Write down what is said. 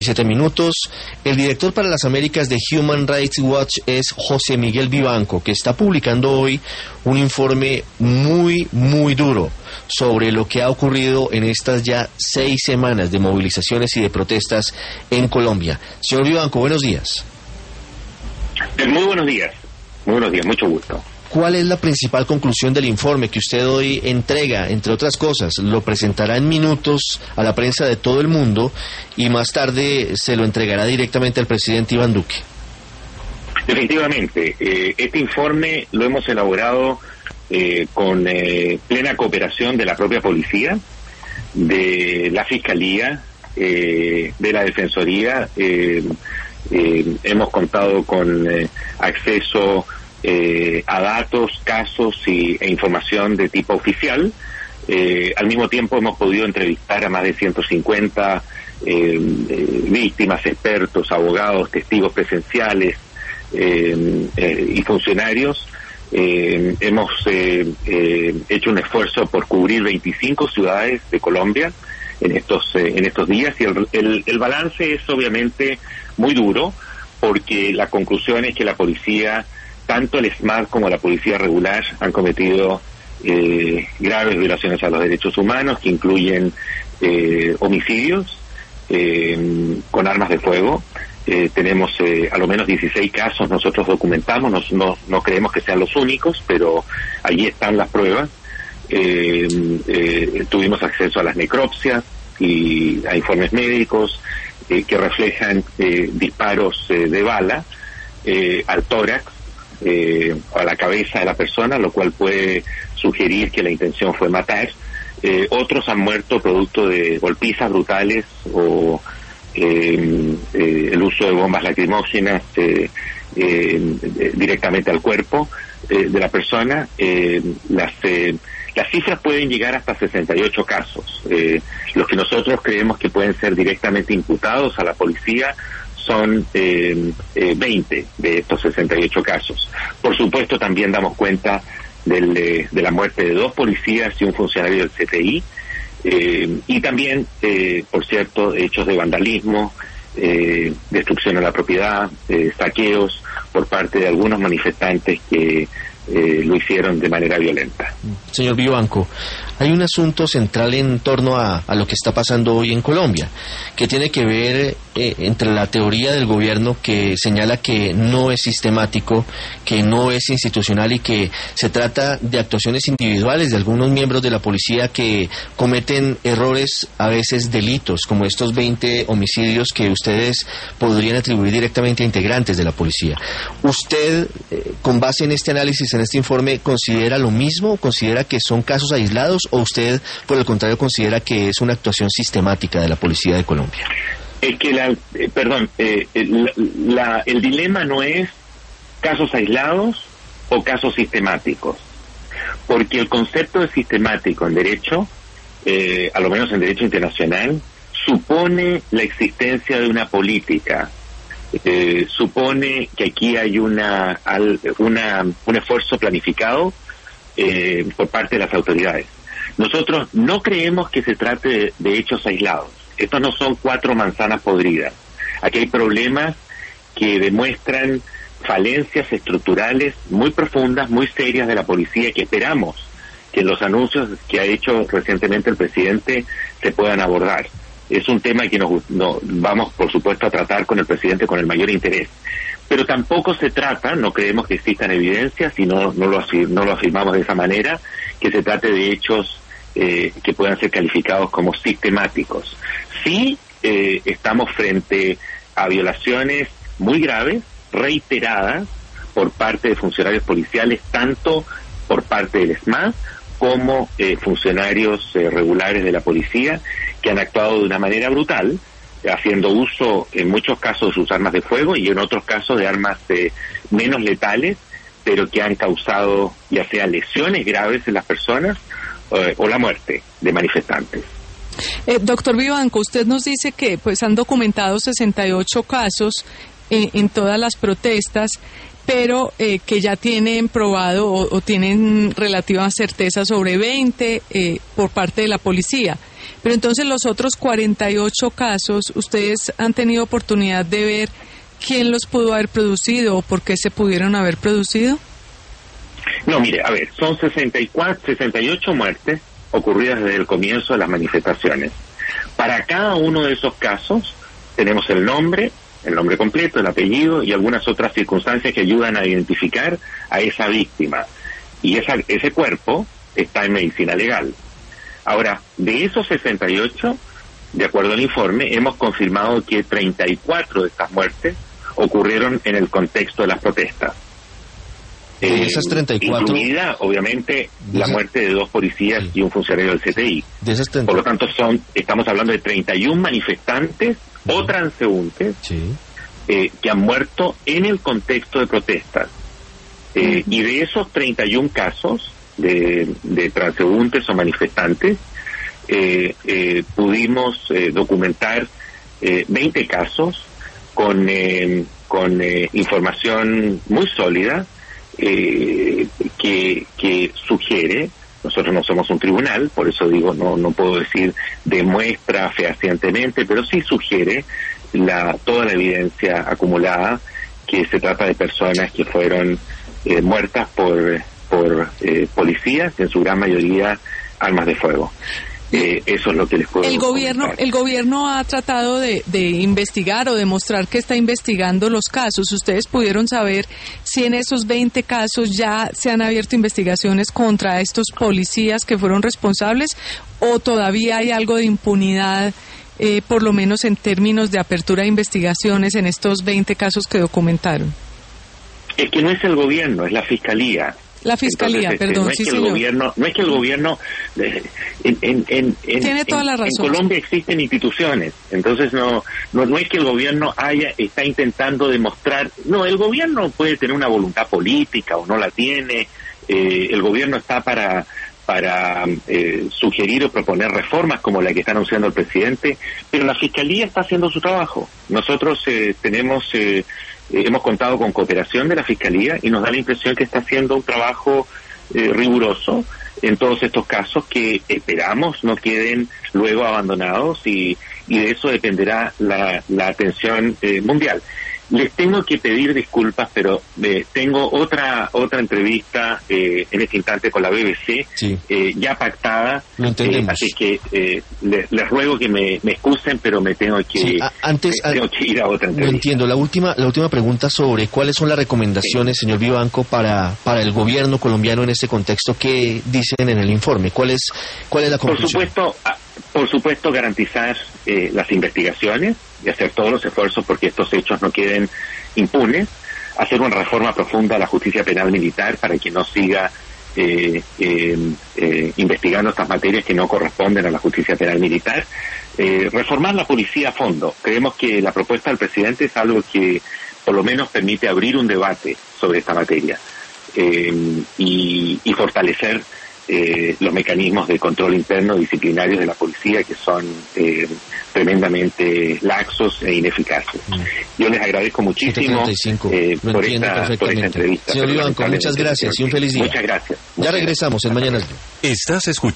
7 minutos. El director para las Américas de Human Rights Watch es José Miguel Vivanco, que está publicando hoy un informe muy duro sobre lo que ha ocurrido en estas ya 6 semanas de movilizaciones y de protestas en Colombia. Señor Vivanco, buenos días. Muy buenos días, mucho gusto. ¿Cuál es la principal conclusión del informe que usted hoy entrega, entre otras cosas? Lo presentará en minutos a la prensa de todo el mundo y más tarde se lo entregará directamente al presidente Iván Duque. Efectivamente, este informe lo hemos elaborado con plena cooperación de la propia policía, de la Fiscalía, de la Defensoría. Hemos contado con acceso a datos, casos e información de tipo oficial. Al mismo tiempo hemos podido entrevistar a más de 150 víctimas, expertos, abogados, testigos presenciales y funcionarios. Hemos hecho un esfuerzo por cubrir 25 ciudades de Colombia en estos días, y el balance es obviamente muy duro, porque la conclusión es que la policía, tanto el SMAT como la policía regular, han cometido graves violaciones a los derechos humanos, que incluyen homicidios con armas de fuego. Tenemos a lo menos 16 casos, nosotros documentamos, no creemos que sean los únicos, pero allí están las pruebas. Tuvimos acceso a las necropsias y a informes médicos que reflejan disparos de bala al tórax, a la cabeza de la persona, lo cual puede sugerir que la intención fue matar. Otros han muerto producto de golpizas brutales o el uso de bombas lacrimógenas directamente al cuerpo de la persona. Las cifras pueden llegar hasta 68 casos. Los que nosotros creemos que pueden ser directamente imputados a la policía son 20 de estos 68 casos. Por supuesto, también damos cuenta de la muerte de 2 policías y un funcionario del CTI, y también, por cierto, hechos de vandalismo, destrucción de la propiedad, saqueos por parte de algunos manifestantes que lo hicieron de manera violenta. Señor Vivanco, hay un asunto central en torno a lo que está pasando hoy en Colombia, que tiene que ver entre la teoría del gobierno, que señala que no es sistemático, que no es institucional y que se trata de actuaciones individuales de algunos miembros de la policía que cometen errores, a veces delitos, como estos 20 homicidios que ustedes podrían atribuir directamente a integrantes de la policía. ¿Usted, con base en este análisis, en este informe, considera lo mismo? ¿Considera que son casos aislados o usted, por el contrario, considera que es una actuación sistemática de la policía de Colombia? Es que el dilema no es casos aislados o casos sistemáticos, porque el concepto de sistemático en derecho, a lo menos en derecho internacional, supone la existencia de una política. Supone que aquí hay un esfuerzo planificado por parte de las autoridades. Nosotros no creemos que se trate de hechos aislados. Estos no son 4 manzanas podridas. Aquí hay problemas que demuestran falencias estructurales muy profundas, muy serias de la policía, que esperamos que en los anuncios que ha hecho recientemente el presidente se puedan abordar. Es un tema que vamos, por supuesto, a tratar con el presidente con el mayor interés. Pero tampoco se trata, no creemos que existan evidencias, y no lo afirmamos de esa manera, que se trate de hechos que puedan ser calificados como sistemáticos. Sí, estamos frente a violaciones muy graves, reiteradas, por parte de funcionarios policiales, tanto por parte del SMAT como funcionarios regulares de la policía, que han actuado de una manera brutal, haciendo uso en muchos casos de sus armas de fuego y en otros casos de armas menos letales, pero que han causado ya sea lesiones graves en las personas o la muerte de manifestantes. Doctor Vivanco, usted nos dice que pues han documentado 68 casos en todas las protestas, pero que ya tienen probado o tienen relativa certeza sobre 20 por parte de la policía. Pero entonces los otros 48 casos, ¿ustedes han tenido oportunidad de ver quién los pudo haber producido o por qué se pudieron haber producido? No, mire, a ver, son 68 muertes ocurridas desde el comienzo de las manifestaciones. Para cada uno de esos casos tenemos el nombre completo, el apellido y algunas otras circunstancias que ayudan a identificar a esa víctima. Y ese cuerpo está en medicina legal. Ahora, de esos 68, de acuerdo al informe, hemos confirmado que 34 de estas muertes ocurrieron en el contexto de las protestas. De esas 34... Incluida, obviamente, la muerte de 2 policías y un funcionario del CTI. De esas 30... Por lo tanto, estamos hablando de 31 manifestantes o transeúntes que han muerto en el contexto de protestas. Y de esos 31 casos de transeúntes o manifestantes, pudimos documentar 20 casos con información muy sólida que sugiere, nosotros no somos un tribunal, por eso digo, no puedo decir demuestra fehacientemente, pero sí sugiere toda la evidencia acumulada que se trata de personas que fueron muertas por policías, en su gran mayoría armas de fuego. Eso es lo que les puedo comentar. El gobierno ha tratado de investigar o demostrar que está investigando los casos. ¿Ustedes pudieron saber si en esos 20 casos ya se han abierto investigaciones contra estos policías que fueron responsables o todavía hay algo de impunidad, por lo menos en términos de apertura de investigaciones en estos 20 casos que documentaron? Es que no es el gobierno, es la Fiscalía. La Fiscalía, entonces, perdón, no es sí, que señor. No es que el gobierno... Tiene toda la razón. En Colombia existen instituciones, entonces no es que el gobierno está intentando demostrar... No, el gobierno puede tener una voluntad política o no la tiene, el gobierno está para sugerir o proponer reformas como la que está anunciando el presidente, pero la Fiscalía está haciendo su trabajo. Nosotros hemos contado con cooperación de la Fiscalía y nos da la impresión que está haciendo un trabajo riguroso en todos estos casos que esperamos no queden luego abandonados y de eso dependerá la atención mundial. Les tengo que pedir disculpas, pero tengo otra entrevista en este instante con la BBC, ya pactada, así que les ruego que me excusen, pero me tengo que, tengo que ir a otra entrevista. No entiendo. La última pregunta sobre cuáles son las recomendaciones, señor Vivanco, para el gobierno colombiano en este contexto. ¿Qué dicen en el informe? ¿Cuál es la conclusión? Por supuesto, garantizar las investigaciones y hacer todos los esfuerzos porque estos hechos no queden impunes, hacer una reforma profunda a la justicia penal militar para que no siga investigando estas materias que no corresponden a la justicia penal militar, reformar la policía a fondo. Creemos que la propuesta del presidente es algo que por lo menos permite abrir un debate sobre esta materia y fortalecer los mecanismos de control interno disciplinarios de la policía, que son tremendamente laxos e ineficaces. Yo les agradezco muchísimo por esta entrevista. Señor Vivanco, muchas gracias y un feliz día. Muchas gracias. Ya regresamos en Mañanas Blue. Estás escuchando